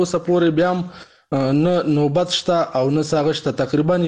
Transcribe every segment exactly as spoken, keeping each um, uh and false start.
اوس پورې بیا هم نه نوبت شته او نه ساغه شته. تقریبا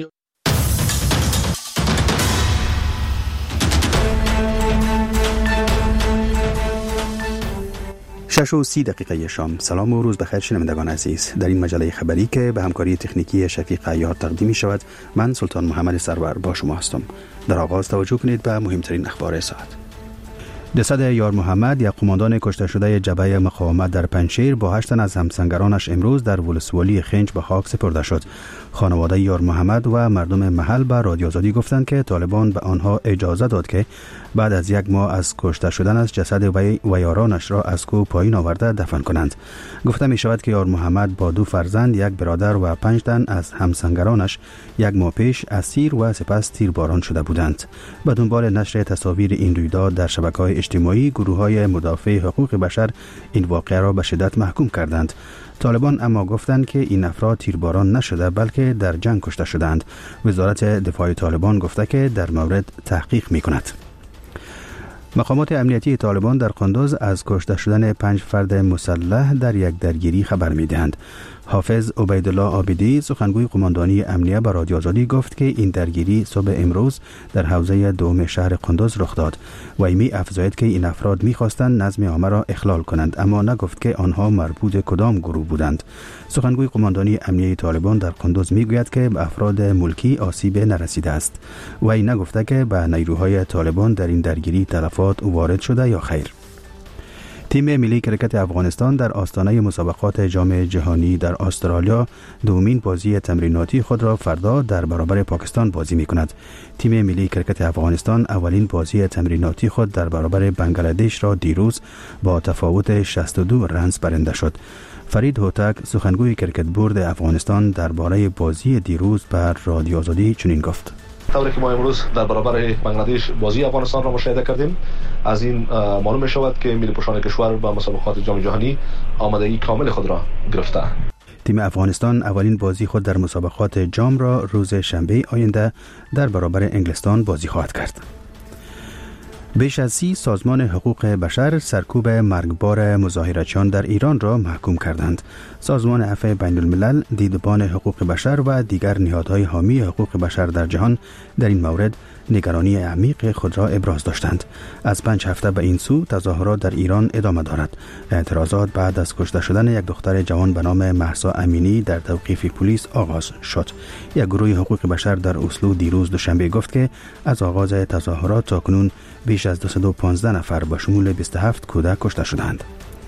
شش و سی دقیقه شام. سلام و روز بخیر شنوندگان عزیز. در این مجله خبری که به همکاری تکنیکی شفیق عیار تقدیم می شود، من سلطان محمد سرور با شما هستم. در آغاز توجه کنید به مهمترین اخبار ساعت. جسد یار محمد، یک قماندان کشته شده جبهه مقاومت در پنجشیر، با هشت تن از همسنگرانش امروز در ولسوالی خنج به خاک سپرده شد. خانواده یار محمد و مردم محل به رادیو آزادی گفتند که طالبان به آنها اجازه داد که بعد از یک ماه از کشته شدنش جسد وی و یارانش را از کوه پایین آورده دفن کنند. گفته می شود که یار محمد با دو فرزند، یک برادر و پنج تن از همسنگرانش یک ماه پیش اسیر و سپس تیرباران شده بودند. به دنبال نشر تصاویر این رویداد در شبکه‌های اجتماعی، گروه‌های مدافع حقوق بشر این واقعه را به شدت محکوم کردند. طالبان اما گفتند که این افراد تیرباران نشده بلکه در جنگ کشته شدند. وزارت دفاع طالبان گفته که در مورد تحقیق می‌کند. مقامات امنیتی طالبان در قندوز از کشته شدن پنج فرد مسلح در یک درگیری خبر می‌دهند. حافظ عبیدالله عابدی، سخنگوی قماندانی امنیه، به رادیو آزادی گفت که این درگیری صبح امروز در حوزه دوم شهر قندوز رخ داد. وی می افزاید که این افراد می‌خواستند نظم عامه را اخلال کنند، اما نگفت که آنها مربوط کدام گروه بودند. سخنگوی قماندانی امنیه طالبان در قندوز میگوید که به افراد ملکی آسیب نرسیده است. وی نگفته که به نیروهای طالبان در این درگیری تلفات وارد شده یا خیر. تیم ملی کرکت افغانستان در آستانه مسابقات جام جهانی در استرالیا دومین بازی تمریناتی خود را فردا در برابر پاکستان بازی می کند. تیم ملی کرکت افغانستان اولین بازی تمریناتی خود در برابر بنگلادش را دیروز با تفاوت شصت و دو رنز برنده شد. فرید هوتک، سخنگوی کرکت بورد افغانستان، درباره بازی دیروز بر رادیو آزادی چنین گفت: طوری که ما امروز در برابر بنگلادش بازی افغانستان را مشاهده کردیم، از این معلوم می شود که ملی پوشان کشور با مسابقات جام جهانی آمادگی کامل خود را گرفته. تیم افغانستان اولین بازی خود در مسابقات جام را روز شنبه آینده در برابر انگلستان بازی خواهد کرد. بیش از سی سازمان حقوق بشر سرکوب مرگبار مظاهرچیان در ایران را محکوم کردند. سازمان عفو بین الملل، دیدبان حقوق بشر و دیگر نهادهای حامی حقوق بشر در جهان در این مورد نگرانی عمیق خود را ابراز داشتند. از پنج هفته به این سو تظاهرات در ایران ادامه دارد. اعتراضات بعد از کشته شدن یک دختر جوان به نام مهسا امینی در توقیف پلیس آغاز شد. یک گروه حقوق بشر در اسلو دیروز دوشنبه گفت که از آغاز تظاهرات تاکنون بیش از دویست و پانزده نفر به شمول بیست و هفت کودک کشته شدند.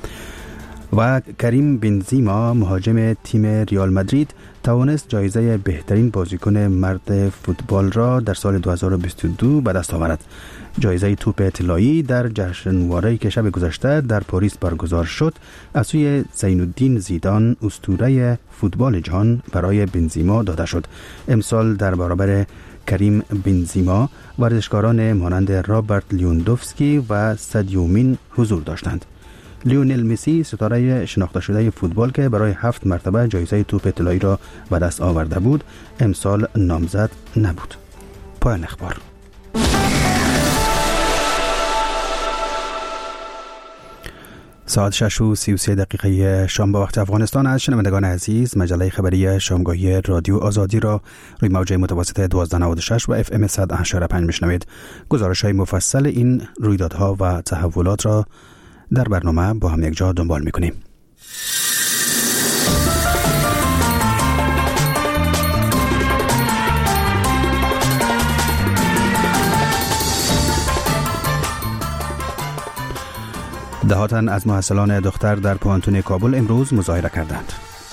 و کریم بنزیما، مهاجم تیم ریال مادرید، توانست جایزه بهترین بازیکن مرد فوتبال را در سال دو هزار و بیست و دو به دست آورد. جایزه توپ طلایی در جشنواره که شب گذشته در پاریس برگزار شد از سوی زین الدین زیدان، اسطوره فوتبال جهان، برای بنزیما داده شد. امسال در برابر کریم بنزیما ورزشکاران مانند رابرت لیوندوفسکی و سادیو حضور داشتند. لیونل مسی، ستاره شناخته شده فوتبال که برای هفت مرتبه جایزه توپ طلایی را به دست آورده بود، امسال نامزد نبود. پایان اخبار. ساعت شش و سی و سه دقیقه شام به وقت افغانستان است. شنوندگان عزیز، مجله خبری شامگاهی رادیو آزادی را روی موج متوسط دوازده نود و شش و اف ام صد و هشت و پنج میشنوید. گزارش های مفصل این رویدادها و تحولات را در برنامه با هم یک جا دنبال میکنیم. ده تن از محصلان دختر در پوانتون کابل امروز مظاهره کردند.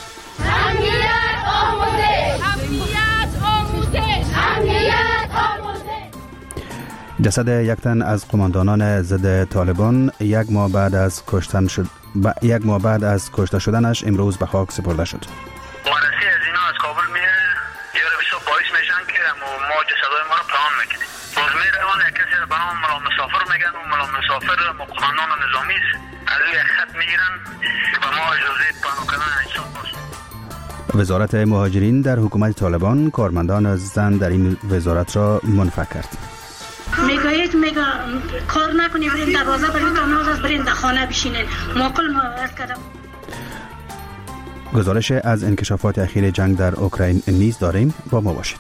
جسد یک تن از قماندانان ضد طالبان یک ماه بعد از کشتن شد با یک ماه بعد از کشته شدنش امروز به خاک سپرده شد. مرسی از اینا از کابل میه یاره بسیار باعث میشن که ما جسدهای ما رو پنهان میکنیم. باز میروان یک کسی به نام ملا مسافر میگن و ملا مسافر قماندان نظامی است، از روی خط میگیرن به ما اجازه پنهان کردن انسان باشه. وزارت مهاجرین در حکومت طالبان کارمندان زن در این وزارت را منفی کرد. میگه هیچ میگه کار نکنی، برین دروازه برین تا ناز از برین در خانه بشینین. ما کل ما عرض کردم. گزارش از انکشافات اخیر جنگ در اوکراین نیز داریم، با ما باشید.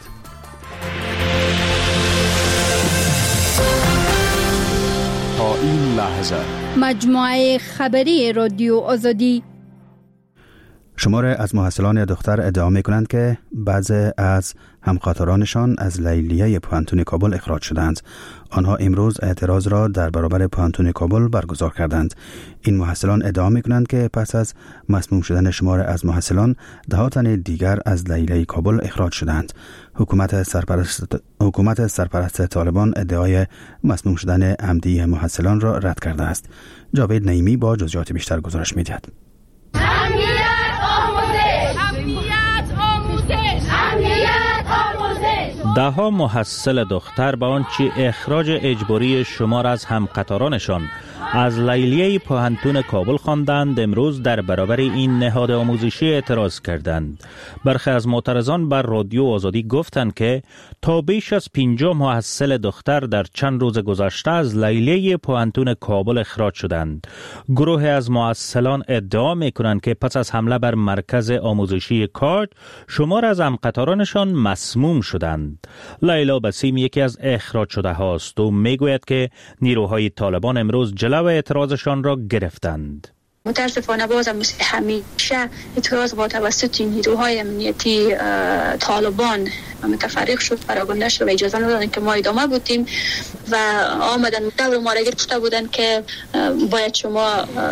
تا این لحظه مجموعه خبری رادیو آزادی. شماره از محصلان دختر ادعا می‌کنند که بعضی از همخاطرانشان از لیلیه پوهنتون کابل اخراج شدند. آنها امروز اعتراض را در برابر پوهنتون کابل برگزار کردند. این محصلان ادعا می‌کنند که پس از مسموم شدن شماره از محصلان، ده تن دیگر از لیلیه کابل اخراج شدند. حکومت سرپرست حکومت سرپرست طالبان ادعای مسموم شدن عمدی محصلان را رد کرده است. جاوید نعیمی با جزئیات بیشتر گزارش می‌دهد. ده ها محصل دختر با آنچه اخراج اجباری شمار از همقطارانشان از لیلیه پوهنتون کابل خواندند، امروز در برابر این نهاد آموزشی اعتراض کردند. برخی از معترضان بر رادیو آزادی گفتند که تا بیش از پنجاه محصل دختر در چند روز گذشته از لیلیه پوهنتون کابل اخراج شدند. گروه از محصلان ادعا می‌کنند که پس از حمله بر مرکز آموزشی کاج، شمار از همقطارانشان مسموم شدند. لیلا بسیم یکی از اخراج شده هاست و میگوید که نیروهای طالبان امروز جلو اعتراضشان را گرفتند. متاسفانه بازم مثل همیشه اعتراض با توسط نیروهای امنیتی طالبان متفرق شد، پراگنده شد و اجازه ندادن که ما ادامه بودیم و آمدن دور ما را گرفته بودن که باید شما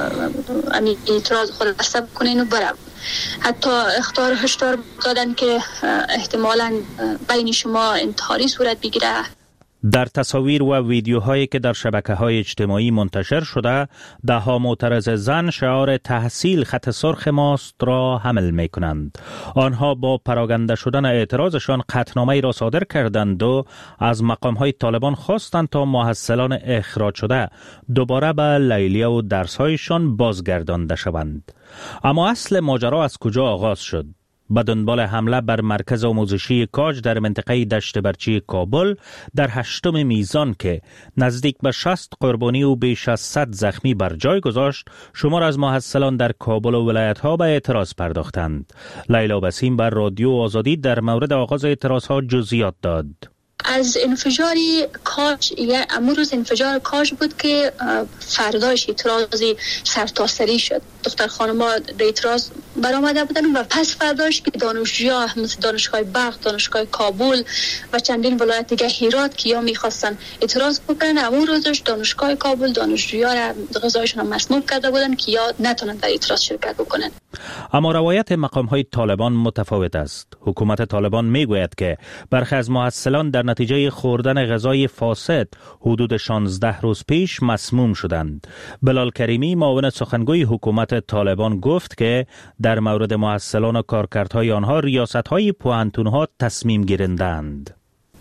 اعتراض خود بسته بکنین و برم. حتی اخطار هشدار دادن که احتمالاً بین شما انتحاری صورت بگیره. در تصاویر و ویدیوهایی که در شبکه‌های اجتماعی منتشر شده، ده ها معترض زن شعار تحصیل خط سرخ ماست را حمل می‌کنند. آنها با پراگنده شدن اعتراضشان قطعنامه‌ای را صادر کردند و از مقام‌های طالبان خواستند تا محصلان اخراج شده دوباره به لیلیه و درس‌هایشان بازگردانده شوند. اما اصل ماجرا از کجا آغاز شد؟ به دنبال حمله بر مرکز آموزشی کاج در منطقه دشت برچی کابل در هشتم میزان که نزدیک به شصت قربانی و بیش از صد زخمی بر جای گذاشت، شمار از محصلان در کابل و ولایت‌ها به اعتراض پرداختند. لیلا بسیم بر رادیو آزادی در مورد آغاز اعتراض‌ها جزئیات داد. از انفجاری کاج، یا امروز انفجار کاج بود که فرداش اعتراضی سرتاسری شد. دختر خانم‌ها به اعتراض برآمده بودن و پس فرداش که دانشجویان مثل دانشگاه بلخ، دانشگاه کابل و چندین ولایت دیگه هرات که یا می‌خواستن اعتراض بکنن، امروز روزش دانشگاه کابل دانشجویان را غذایشون مسموم کرده بودن که یا نتونن در اعتراض شرکت بکنن. اما روایت مقام‌های طالبان متفاوت است. حکومت طالبان میگوید که برخی از محصلان در نتیجه خوردن غذای فاسد حدود شانزده روز پیش مسموم شدند. بلال کریمی معاون سخنگوی حکومت طالبان گفت که در مورد محصلان و کارکردهای آنها ریاست‌های پوهنتون‌ها تصمیم گیرندند.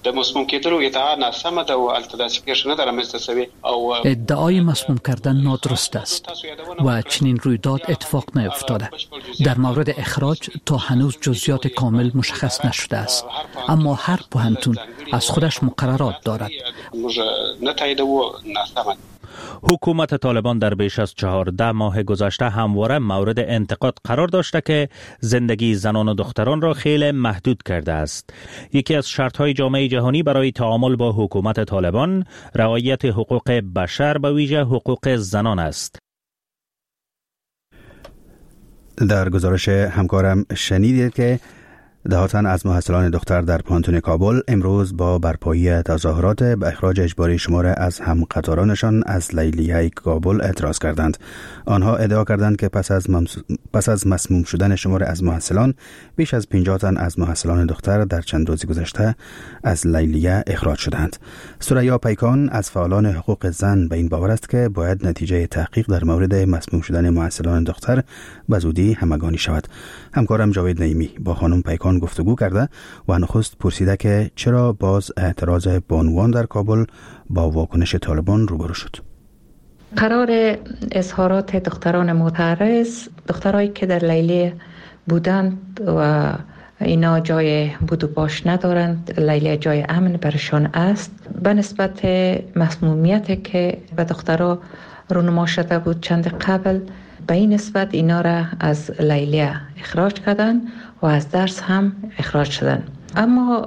ادعای مسموم کردن نادرست است و چنین رویداد اتفاق نیفتاده. در مورد اخراج تا هنوز جزئیات کامل مشخص نشده است، اما هر پوهنتون از خودش مقررات دارد. حکومت طالبان در بیش از چهارده ماه گذشته همواره مورد انتقاد قرار داشته که زندگی زنان و دختران را خیلی محدود کرده است. یکی از شرط‌های جامعه جهانی برای تعامل با حکومت طالبان رعایت حقوق بشر، به ویژه حقوق زنان است. در گزارش همکارم شنیدید که ده تن از محصلان دختر در پوهنتون کابل امروز با برپایی تظاهرات به اخراج اجباری شماره از همقطارانشان از لیلیه کابل اعتراض کردند. آنها ادعا کردند که پس از ممس... پس از مسموم شدن شماره از محصلان، بیش از پنجاه تن از محصلان دختر در چند روز گذشته از لیلیه اخراج شدند. ثریا پیکان از فعالان حقوق زن به این باور است که باید نتیجه تحقیق در مورد مسموم شدن محصلان دختر به زودی همگانی شود. همکارم جاوید نعیمی با خانم پیکان گفتگو کرده و نخست پرسیده که چرا باز اعتراض بانوان در کابل با واکنش طالبان روبرو شد. قرار اظهارات دختران معترض، دخترایی که در لیلیه بودند و اینا جای بود و باش ندارند، لیلیه جای امن برشان است، به نسبت مسمومیت که به دخترها رونما شده بود چند قبل، به این نسبت اینا را از لیلیه اخراج کردن و از درس هم اخراج شدن. اما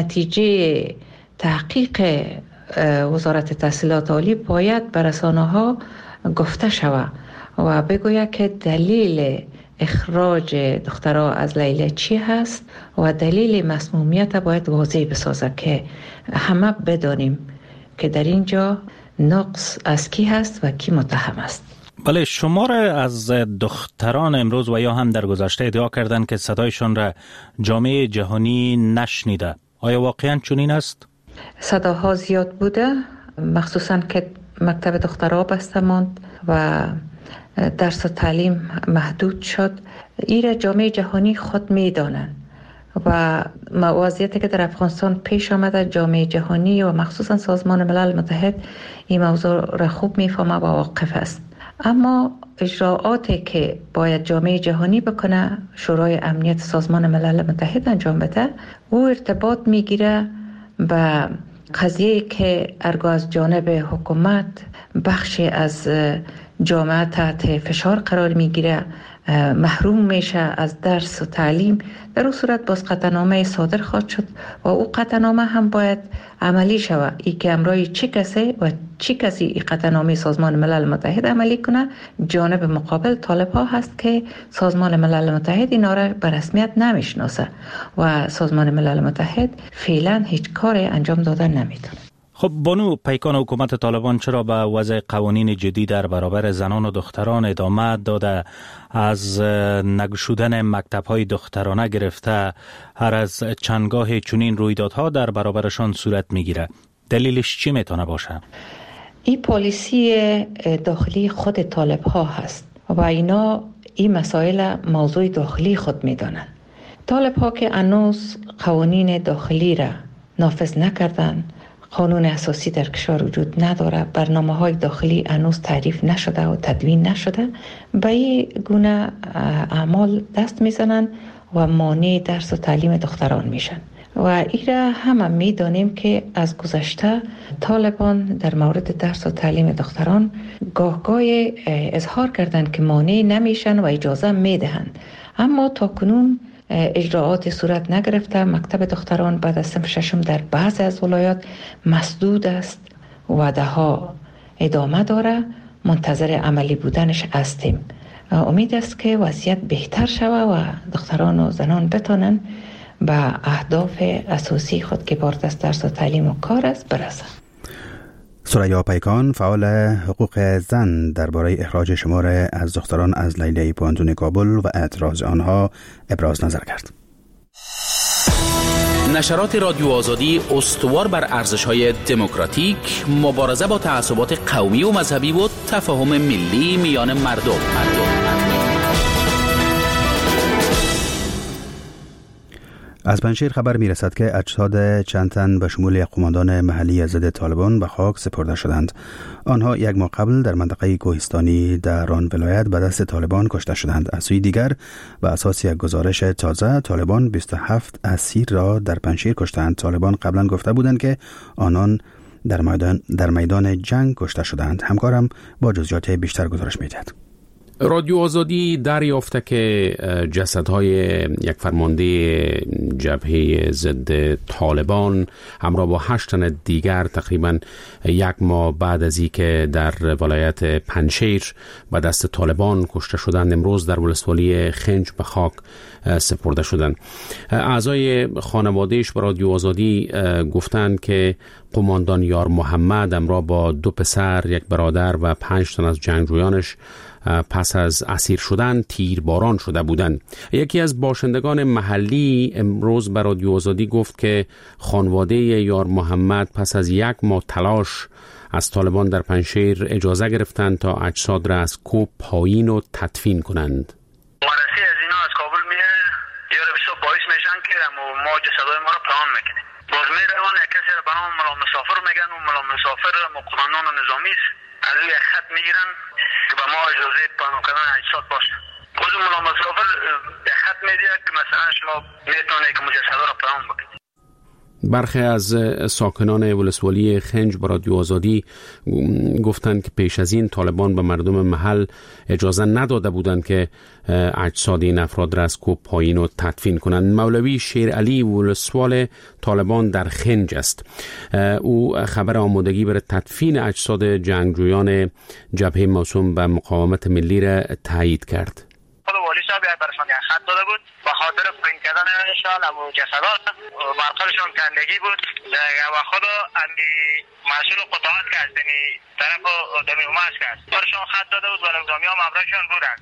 نتیجه تحقیق وزارت تحصیلات عالی باید بر رسانه‌ها گفته شود و بگوید که دلیل اخراج دخترها از لیلیه چی هست و دلیل مسمومیت باید واضح بسازه که همه بدانیم که در اینجا نقص از کی هست و کی متهم است. بله، شمار از دختران امروز و یا هم در گذشته ادعا کردند که صدایشان را جامعه جهانی نشنیده. آیا واقعا چنین است؟ صداها زیاد بوده، مخصوصا که مکتب دخترها بسته ماند و درس و تعلیم محدود شد. ایره جامعه جهانی خود میدانند و وضعیتی که در افغانستان پیش آمده جامعه جهانی و مخصوصا سازمان ملل متحد این موضوع را خوب میفهمه و واقف است. اما اجراعاتی که باید جامعه جهانی بکنه، شورای امنیت سازمان ملل متحد انجام بده، او ارتباط میگیره به قضیه که ارگاه از جانب حکومت بخشی از جامعه تحت فشار قرار میگیره، محروم میشه از درس و تعلیم. در اون صورت باز قطعنامه صادر خواهد شد و او قطعنامه هم باید عملی شود. ای که امرای چه کسی و چه کسی ای قطعنامه سازمان ملل متحد عملی کنه، جانب مقابل طالب ها هست که سازمان ملل متحد اینا را به رسمیت نمیشناسه و سازمان ملل متحد فعلا هیچ کاری انجام دادن نمیتونه. خب بانو، پیکان حکومت طالبان چرا به وضع قوانین جدی در برابر زنان و دختران ادامه داده، از نگشودن مکتب‌های دخترانه گرفته هر از چندگاه چنین رویدادها در برابرشان صورت میگیره؟ دلیلش چی میتونه باشه؟ این پالیسی داخلی خود طالب ها هست و اینا این مسائل موضوع داخلی خود میدانند. طالب ها که هنوز قوانین داخلی را نافذ نکردن، قانون اساسی در کشور وجود نداره، برنامه های داخلی هنوز تعریف نشده و تدوین نشده، به این گونه اعمال دست میزنن و مانع درس و تعلیم دختران میشن. و این را همه میدانیم که از گذشته طالبان در مورد درس و تعلیم دختران گاه گاهی اظهار کردند که مانع نمیشن و اجازه میدهند، اما تا کنون اجراعات صورت نگرفته. مکتب دختران بعد از صنف ششم در بعضی از ولایات مسدود است و ده ها ادامه داره. منتظر عملی بودنش هستیم. امید است که وضعیت بهتر شود و دختران و زنان بتونن به اهداف اساسی خود که بار دست درس و تعلیم و کار است برسند. ثریا پیکان، فعال حقوق زن، درباره اخراج شمار از دختران از لیلیه پوهنتون کابل و اعتراض آنها ابراز نظر کرد. نشرات رادیو آزادی استوار بر ارزش‌های دموکراتیک، مبارزه با تعصبات قومی و مذهبی و تفاهم ملی میان مردم. مردم. از پنجشیر خبر می رسد که اجساد چند تن به شمول قماندان محلی ضد طالبان به خاک سپرده شدند. آنها یک ماه قبل در منطقه کوهستانی در آن ولایت به دست طالبان کشته شدند. از سوی دیگر به اساس یک گزارش تازه، طالبان بیست و هفت اسیر را در پنجشیر کشتند. طالبان قبلا گفته بودند که آنان در میدان در میدان جنگ کشته شدند. همکارم با جزئیات بیشتر گزارش می‌دهد. رادیو آزادی دریافته که جسدهای یک فرمانده جبهه ضد طالبان همراه با هشت تن دیگر تقریبا یک ماه بعد از اینکه در ولایت پنجشیر به دست طالبان کشته شدند، امروز در ولسوالی خنج به خاک سپرده شدند. اعضای خانوادهش به رادیو آزادی گفتند که قماندان یار محمد همراه با دو پسر، یک برادر و پنج تن از جنگجویانش پس از اسیر شدن تیرباران شده بودند. یکی از باشندگان محلی امروز به رادیو آزادی گفت که خانواده یار محمد پس از یک ماه تلاش از طالبان در پنجشیر اجازه گرفتند تا اجساد را از کوه پایین و تدفین کنند. مرسی از اینا از کابل میه یار بسیار باعث میشن که ما جسدای ما رو پنهان میکنیم. باز میروان یک کسی را به نام ملا مسافر میگن و ملا مسافر قماندان نظامی از روی خط میگیرن که به ما اجازه پنهان کردن اجساد باشه. خود ملا مسافر خط میده که مثلا شما میتونه که مجسد را پنهان بکنید. برخی از ساکنان ولسوالی خنج با رادیو آزادی گفتند که پیش از این طالبان به مردم محل اجازه نداده بودند که اجساد این افراد را از کوه پایین و تدفین کنند. مولوی شیرعلی ولسوال طالبان در خنج است. او خبر آمادگی برای تدفین اجساد جنگجویان جبهه موسوم به مقاومت ملی را تایید کرد. خود والی صاحب برشان یک خط داده بود به خاطر پرینت کردنشان و جسدات برقرشان کندگی بود و خود امی مسئول قطعات که از دنی طرف دمی اوماس کرد برشان خط داده بود و نظامی ها مبرشان بودن.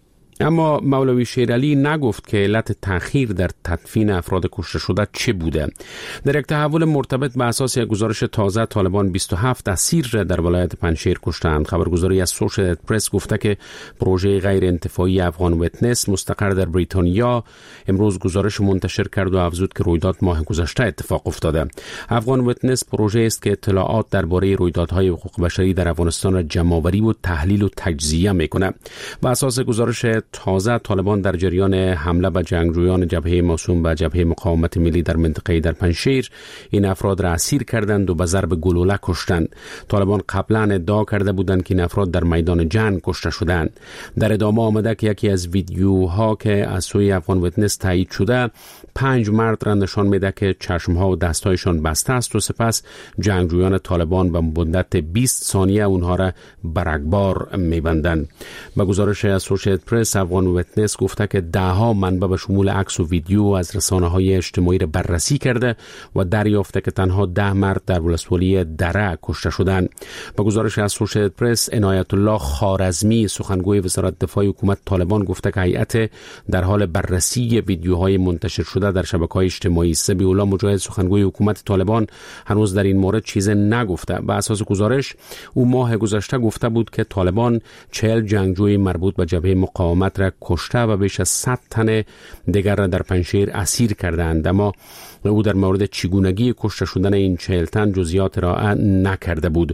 اما مولوی شیرعلی نگفت که علت تأخیر در تدفین افراد کشته شده چه بوده. در یک تحول مرتبط به اساس یک گزارش تازه، طالبان بیست و هفت اسیر را در ولایت پنجشیر کشتند. خبرگزاری از سوشیتد پرس گفته که پروژه غیر انتفاعی افغان ویتنس مستقر در بریتانیا امروز گزارش منتشر کرد و افزود که رویداد ماه گذشته اتفاق افتاده. افغان ویتنس پروژه است که اطلاعات درباره رویدادهای حقوق بشری در افغانستان را جمع‌آوری و تحلیل و تجزیه میکنه. بر اساس گزارش تازه، طالبان در جریان حمله به جنگجویان جبهه موسوم به جبهه مقاومت ملی در منطقه در پنجشیر این افراد را اسیر کردند و به ضرب گلوله کشتند. طالبان قبلا ادعا کرده بودند که این افراد در میدان جنگ کشته شدند. در ادامه آمده که یکی از ویدیوها که از سوی افغان ویتنس تایید شده پنج مرد را نشان میده که چشمها و دستایشان بسته است و سپس جنگجویان طالبان به مدت بیست ثانیه اونها را برگبار میبندند. به گزارش اسوسییتد پرس، افغان ویتنس گفته که دهها منبع به شمول عکس و ویدیو از رسانه‌های اجتماعی را بررسی کرده و دریافته که تنها ده مرد در ولسوالی دره کشته شدند. به گزارش اسوسییتد پرس، عنایت الله خوارزمی سخنگوی وزارت دفاع حکومت طالبان گفته که هیئت در حال بررسی ویدیوهای منتشر شده در شبکه‌های اجتماعی. سبیح الله مجاهد سخنگوی حکومت طالبان هنوز در این مورد چیز نگفته. به اساس گزارش او ماه گذشته گفته بود که طالبان چهل جنگجوی مربوط به جبهه مقاومت را کشته و بیش از صد تن دیگر را در پنجشیر اسیر کردند، اما او در مورد چگونگی کشته شدن این چهل تن جزئیات ارائه نکرده بود.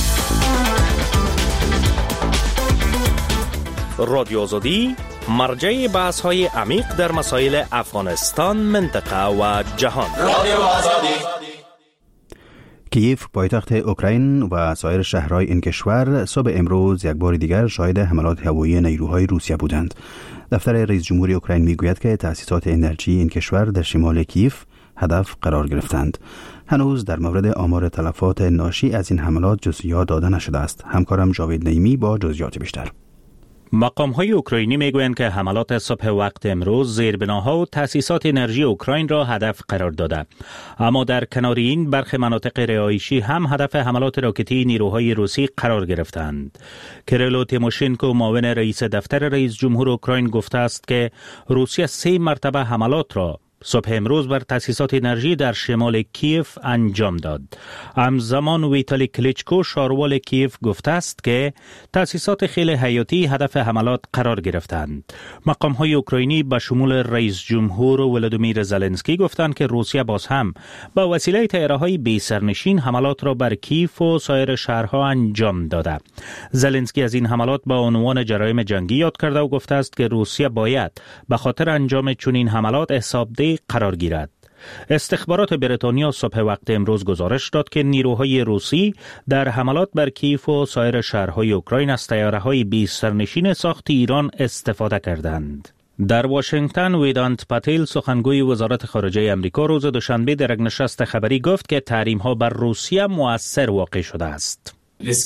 رادیو آزادی مرجع بحث های عمیق در مسائل افغانستان، منطقه و جهان. رادیو آزادی. کیف پایتخت اوکراین و سایر شهرهای این کشور صبح امروز یک بار دیگر شاهد حملات هوایی نیروهای روسیه بودند. دفتر رئیس جمهوری اوکراین میگوید که تأسیسات انرژی این کشور در شمال کیف هدف قرار گرفتند. هنوز در مورد آمار تلفات ناشی از این حملات جزئیات داده نشده است. همکارم جاوید نعیمی با جزئیات بیشتر. مقام‌های اوکراینی میگویند که حملات صبح وقت امروز زیربناها و تأسیسات انرژی اوکراین را هدف قرار داده. اما در کنار این برخی مناطق رهایشی هم هدف حملات راکتی نیروهای روسی قرار گرفتند. کریلو تیموشنکو معاون رئیس دفتر رئیس جمهور اوکراین گفته است که روسیه سه مرتبه حملات را صبح امروز بر تأسیسات انرژی در شمال کیف انجام داد. همزمان ویتالی کلیچکو شاروال کیف گفته است که تأسیسات خیلی حیاتی هدف حملات قرار گرفتند. مقام‌های اوکراینی به شمول رئیس جمهور ولادیمیر زلنسکی گفتند که روسیه باز هم با وسیله طیاره‌های بی سرنشین حملات را بر کیف و سایر شهرها انجام داده. زلنسکی از این حملات با عنوان جرایم جنگی یاد کرده و گفته است که روسیه باید به خاطر انجام چنین حملات حسابدهی قرار گیرد. استخبارات بریتانیا صبح وقت امروز گزارش داد که نیروهای روسی در حملات بر کیف و سایر شهرهای اوکراین از طیاره‌های بی سرنشین ساخت ایران استفاده کردند. در واشنگتن ویدانت پاتیل سخنگوی وزارت خارجه امریکا روز دوشنبه در یک نشست خبری گفت که تحریم‌ها بر روسیه مؤثر واقع شده است.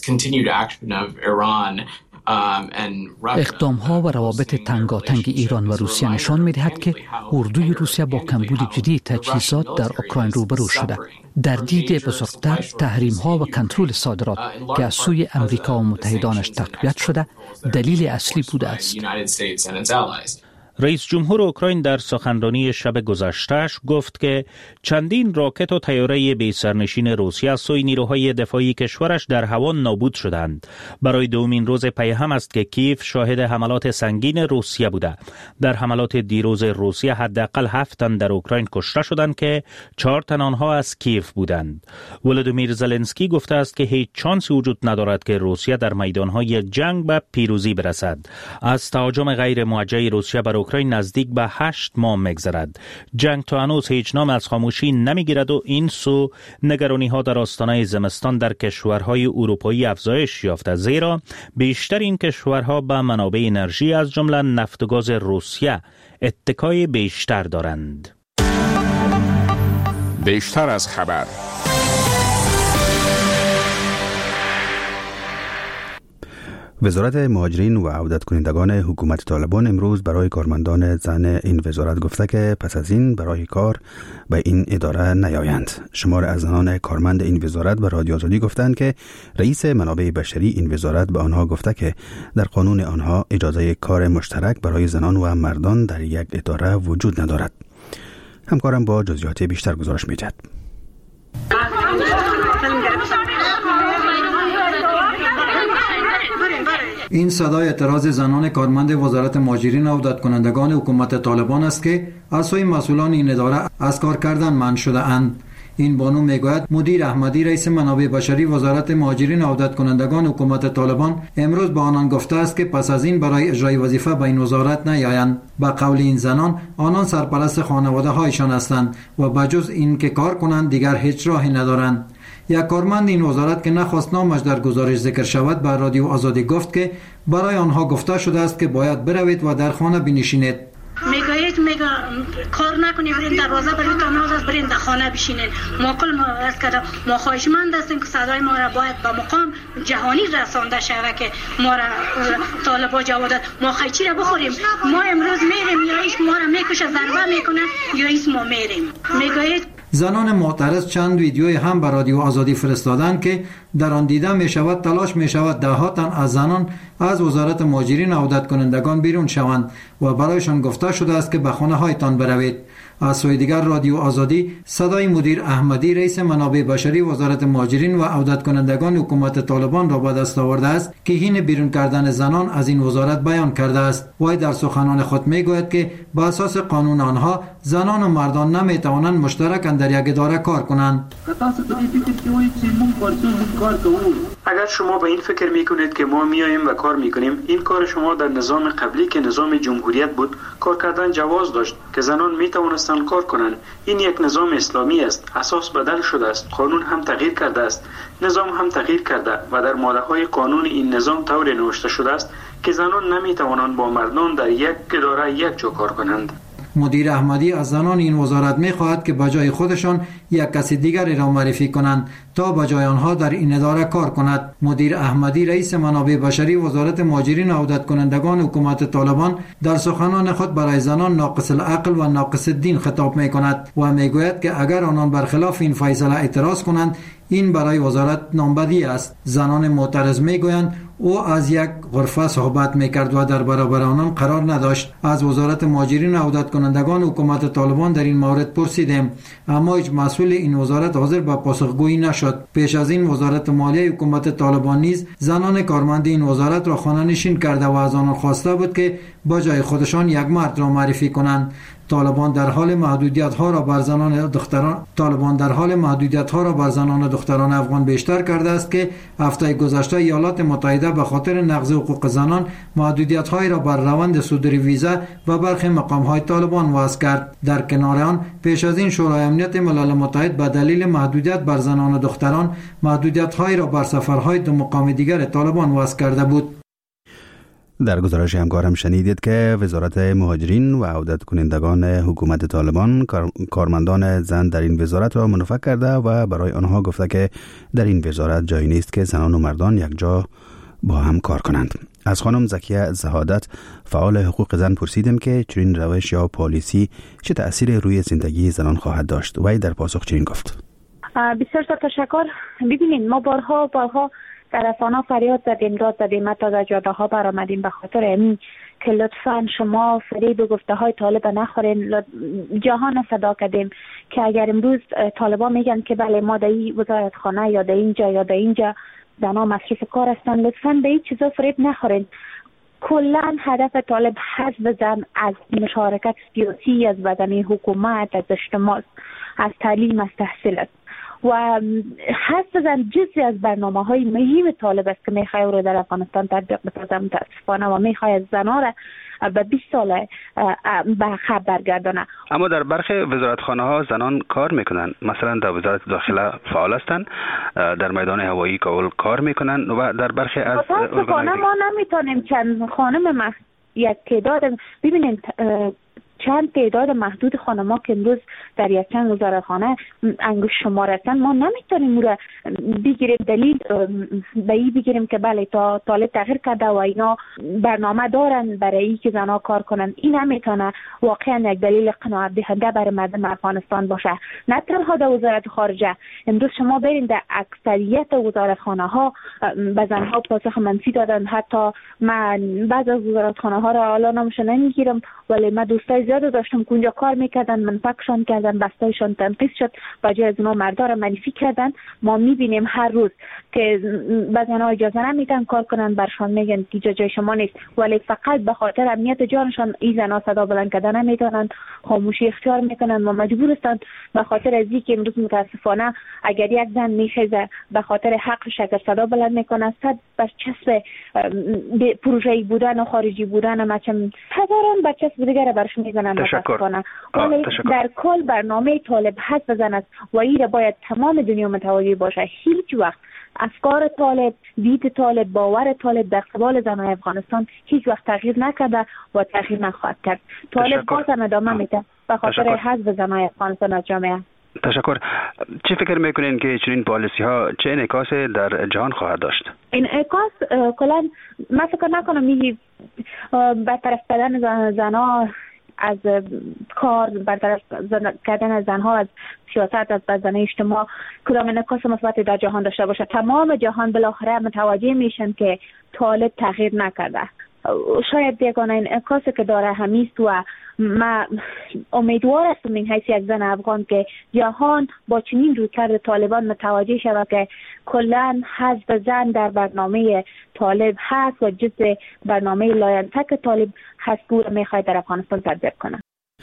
اقدام ها و روابط تنگاتنگ ایران و روسیه نشان می دهد که اردوی روسیه با کمبود جدی تجهیزات در اوکراین روبرو شده. در دید بزرگتر، تحریم ها و کنترل صادرات که از سوی امریکا و متحدانش تقویت شده دلیل اصلی بوده است. رئیس جمهور اوکراین در سخنرانی شب گذشته‌اش گفت که چندین راکت و طیاره بی سرنشین روسیه از سوی نیروهای دفاعی کشورش در هوا نابود شدند. برای دومین روز پی هم است که کیف شاهد حملات سنگین روسیه بوده. در حملات دیروز روسیه حداقل هفت تن در اوکراین کشته شدند که چهار تن آنها از کیف بودند. ولادیمیر زلنسکی گفته است که هیچ چانسی وجود ندارد که روسیه در میدانهای جنگ به پیروزی برسد. از تهاجم غیر موجه روسیه بر اوکراین نزدیک به هشت ماه میگذرد. جنگ تا هنوز هیچ نام از خاموشی نمیگیرد و این سو نگرانی ها در آستانه زمستان در کشورهای اروپایی افزایش یافته، زیرا بیشتر این کشورها به منابع انرژی از جمله نفت و گاز روسیه اتکای بیشتر دارند. بیشتر از خبر. وزارت مهاجرین و عودت کنندگان حکومت طالبان امروز برای کارمندان زن این وزارت گفته که پس از این برای کار به این اداره نیایند. شمار از زنان کارمند این وزارت به رادیو آزادی گفتند که رئیس منابع بشری این وزارت به آنها گفته که در قانون آنها اجازه کار مشترک برای زنان و مردان در یک اداره وجود ندارد. همکارم با جزئیات بیشتر گزارش می‌دهد. این صدای اعتراض زنان کارمند وزارت مهاجرین و عودت کنندگان حکومت طالبان است که از سوی مسئولان این اداره از کار کردن منع شده اند. این بانو میگوید مدیر احمدی رئیس منابع بشری وزارت مهاجرین و عودت کنندگان حکومت طالبان امروز به آنان گفته است که پس از این برای اجرای وظیفه به این وزارت نیایند. به قول این زنان آنان سرپرست خانواده هایشان هستند و بجز این که کار کنند دیگر هیچ راهی ندارند. یک کارمند این وزارت که نخواست نامش در گزارش ذکر شود به رادیو آزادی گفت که برای آنها گفته شده است که باید بروید و در خانه بنشینید. میگوید میگه کار نکنید، برین دروازه برید تنها است، برین در خانه بشینید. ما کل ما عرض کردم ما خواهشمند هستیم که صدای ما را باید به مقام جهانی رسانده شود که ما را طالبا جوادت ما خیچی را بخوریم. ما امروز میریم یا ایش ما را میکشه ضربه میکنه یا ایش ما میریم. میگوید زنان معترض چند ویدیوی هم به رادیو آزادی فرستادند که در آن دیده می شود تلاش می شود ده ها تن از زنان از وزارت مهاجرین و عودت کنندگان بیرون شوند و برایشان گفته شده است که به خانه هایتان بروید. از سوی دیگر رادیو آزادی صدای مدیر احمدی رئیس منابع بشری وزارت مهاجرین و عودت کنندگان حکومت طالبان را به دست آورده است که حین بیرون کردن زنان از این وزارت بیان کرده است. وی در سخنان خود میگوید که به اساس قانون آنها زنان و مردان نمیتوانند مشترکاً در یک اداره کار کنند. اگر شما به این فکر میکنید که ما میاییم و کار میکنیم، این کار شما در نظام قبلی که نظام جمهوریت بود کار کردن جواز داشت که زنان میتوانستند کار کنند. این یک نظام اسلامی است، اساس بدل شده است، قانون هم تغییر کرده است، نظام هم تغییر کرده و در ماده های قانون این نظام طوری نوشته شده است که زنان نمیتوانند با مردان در یک اداره یک جا کار کنند. مدیر احمدی از زنان این وزارت می خواهد که بجای خودشان یک کسی دیگری را معرفی کنند تا بجای آنها در این اداره کار کند. مدیر احمدی رئیس منابع بشری وزارت مهاجرین و عودت کنندگان حکومت طالبان در سخنان خود برای زنان ناقص العقل و ناقص الدین خطاب می کند و می گوید که اگر آنان برخلاف این فیصله اعتراض کنند این برای وزارت نامبدی است. زنان معترض می گویند او از یک غرفه صحبت میکرد و در برابر آنان قرار نداشت. از وزارت مهاجرین و عودت کنندگان حکومت طالبان در این مورد پرسیدیم اما هیچ مسئول این وزارت حاضر به پاسخگویی نشد. پیش از این وزارت مالیه حکومت طالبان نیز زنان کارمند این وزارت را خانه نشین کرده و از آنان خواسته بود که با جای خودشان یک مرد را معرفی کنند. طالبان در حال محدودیت ها را بر زنان دختران طالبان در حال محدودیت ها را بر زنان دختران افغان بیشتر کرده است که هفته گذشته ایالات متحده به خاطر نقض حقوق زنان محدودیت های را بر روند صدور ویزا و برخی مقام های طالبان وضع کرد. در کنار آن پیش از این شورای امنیت ملل متحد به دلیل محدودیت بر زنان و دختران محدودیت های را بر سفرهای دو مقام دیگر طالبان وضع کرده بود. در گزارش همکارم شنیدید که وزارت مهاجرین و عودت کنندگان حکومت طالبان کارمندان زن در این وزارت را منفک کرده و برای آنها گفته که در این وزارت جایی نیست که زنان و مردان یک جا با هم کار کنند. از خانم زکیه زهادت فعال حقوق زن پرسیدیم که چنین روش یا پالیسی چه تأثیر روی زندگی زنان خواهد داشت. وی در پاسخ چنین گفت: بسیار تشکر. ببینید ما بارها بارها در رسانه‌ها فریاد زدیم، داد زدیم، حتی در جاده ها برآمدیم به خاطر این که لطفاً شما فریب و گفته های طالب نخورین. جهان صدا کردیم که اگر امروز طالبان میگن که بله ما در این وزارتخانه یا در اینجا یا در اینجا زنها مصروف کار هستن، لطفاً به این چیزا فریب نخورین. کلاً هدف طالب حذف زن از مشارکت سیاسی، از بدن حکومت، از اجتماع، از تعلیم، از تحصیل است. و حس بزن جزئی از برنامه های مهم طالب است که میخواه او را در افغانستان تطبیق بسازه متاسفانه و میخواه از زنان را به بیست سال به خبر برگردانه. اما در برخی وزارتخانه ها زنان کار میکنن، مثلا در وزارت داخله فعال هستند، در میدان هوایی کابل کار میکنن و در برخی از متاسفانه ما نمیتونیم چند خانم مح... یک تعداد ببینید چند تعداد محدود خانم‌ها که امروز در یک چند وزارتخانه انگشت شمار هستند ما نمیتونیم او را بگیریم دلیل به این بگیریم که بله تا طالب تغییر کرده و اینا برنامه دارن برای این که زنها کار کنن. این نمیتونه واقعا یک دلیل قناعت دهنده برای مردم افغانستان باشه. نه تنها در وزارت خارجه، امروز شما برین در اکثریت وزارتخانه ها به زنها پاسخ منفی دادن. حتی من بعض از وزارتخانه ها را حالا نامش نمیگیرم ولی من دوستای زیاد داشتم که اونجا کار میکردن، منفکشان کردن، بستایشان تنقیص شد، بجای از اونا مردا را منفی کردن. ما میبینیم هر روز که بعضی‌ها اجازه نمیدن کار کنن، برشان میگن که جای شما نیست، ولی فقط به خاطر امنیت جانشان این زنا صدا بلند کردن نمیتونن، خاموشی اختیار میکنن و مجبور هستند به خاطر از اینکه امروز متاسفانه اگر یک زن میخیزه به خاطر حقش اگر صدا بلند میکنه صد برچسب پروژه‌ای بودن و خارجی بودن مچم هزاران برچسب دیگه برش میزنن. تشکر. ولی در کل برنامه طالب هست بزن است و این باید تمام دنیا متوجه باشه. هیچ وقت افکار طالب، دید طالب، باور طالب در قبال زنان افغانستان هیچ وقت تغییر نکرده و تغییر نخواهد کرد. طالب بازم ادامه میده به خاطر حذف زنان افغانستان از جامعه. تشکر. چی فکر میکنین که چنین پالیسی ها چه انعکاسی در جهان خواهد داشت؟ انعکاس کلا من فکر نکنم میگی برطرف کردن زنها از کار، برطرف کردن از زنها از سیاست، از بدن اجتماع کدام انعکاس مثبتی در جهان داشته باشه. تمام جهان بالاخره متوجه میشن که طالب تغییر نکرده. شاید یگانه انعکاسی که داره همیست و ما امیدوار هستم این حیث یک زن افغان که جهان با چنین رویکرد طالبان متوجه شود که کلا حذف زن در برنامه طالب هست و جزء برنامه لاینتک طالب هست که میخواد در افغانستان تطبیق کنه.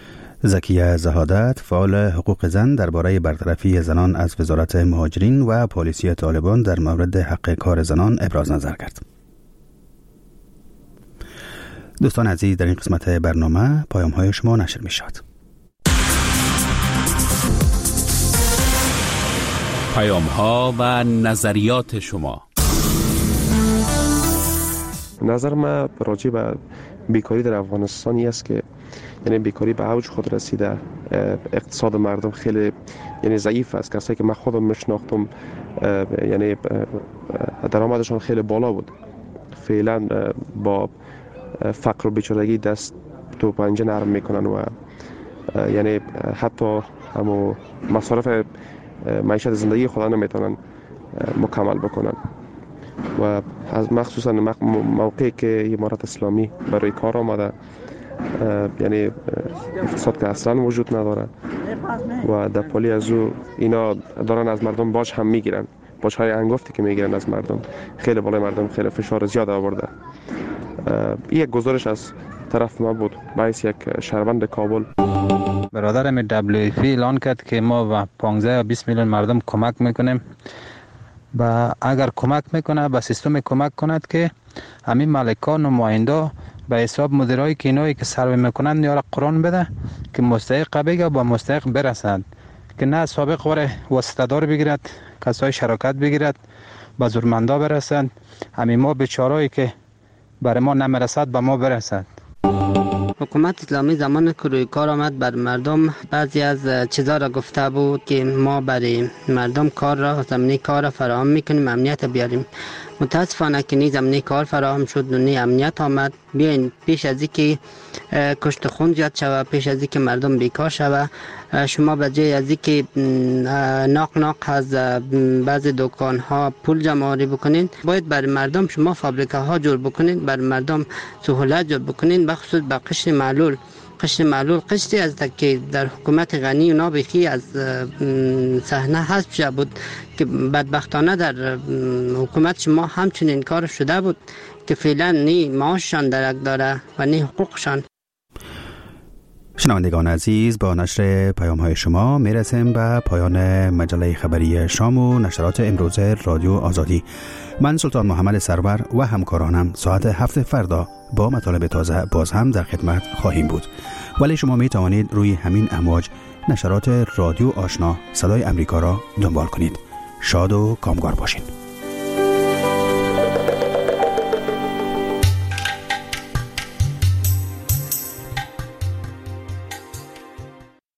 زکیه زهادت، فعال حقوق زن، درباره برطرفی زنان از وزارت مهاجرین و پالیسی طالبان در مورد حق کار زنان ابراز نظر کرد. دوستان عزیز، در این قسمت برنامه پیام های شما نشر می شود. پیام ها و نظریات شما. نظر من راجع به بیکاری در افغانستانی است که یعنی بیکاری به اوج خود رسیده، اقتصاد مردم خیلی یعنی ضعیف است. کسایی که من خودم میشناختم یعنی درآمدشان خیلی بالا بود، فعلا با فقر و بیچارگی دست تو پنجه نرم میکنن و یعنی حتی همو مصارف معیشت زندگی خود نمیتونن مکمل بکنن و از مخصوصا موقعی که امارت اسلامی برای کار آمده یعنی اقتصاد که اصلا وجود نداره و در پالی از او اینا دارن از مردم باج هم میگیرن، باج های انگفتی که میگیرن از مردم خیلی بالای مردم خیلی فشار زیاد آورده. این یک گزارش از طرف ما بود باعث یک شهروند کابل. برادرم دبلیو اف اعلان کرد که ما و پانزده یا بیست میلیون مردم کمک میکنیم و اگر کمک میکنه به سیستم کمک کند که همین مالکان و نماینده به حساب مدیرایی که اینایی که سروی میکنند یا قرآن بده که مستحق بگه با مستحق برسند، که نه سابق وره واسطه‌دار بگیرد، کسای شراکت بگیرد به زورمندا برسند، همین ما بیچارهایی که برای ما نمیرسد به ما برسد. حکومت اسلامی زمان که روی کار آمد بر مردم بعضی از چیزا را گفته بود که ما برای مردم کار را زمینه کار را فراهم میکنیم، امنیت بیاریم. متاسفانه که نی زمینه کار فراهم شد و نی امنیت آمد. بیاین پیش از اینکه کشت خون زیاد شود، پیش از اینکه مردم بیکار شود، شما به جای از اینکه ناق ناق از بعضی دکان ها پول جمع آوری بکنین، باید برای مردم شما فابریکه ها جور بکنین، برای مردم سهولت جور بکنین، بخصوص به قشر معلول. قشر معلول قشری از که در حکومت غنی و نابخی از صحنه حذف شده بود که بدبختانه در حکومت شما همچنین کار شده بود که فعلا نی معاششان درک داره و نی حقوقشان. شنوندگان عزیز، با نشر پیام های شما میرسیم به پایان مجله خبری شام و نشرات امروز رادیو آزادی. من سلطان محمد سرور و همکارانم ساعت هفت فردا با مطالب تازه باز هم در خدمت خواهیم بود. ولی شما می توانید روی همین امواج نشرات رادیو آشنا صدای امریکا را دنبال کنید. شاد و کامگار باشین.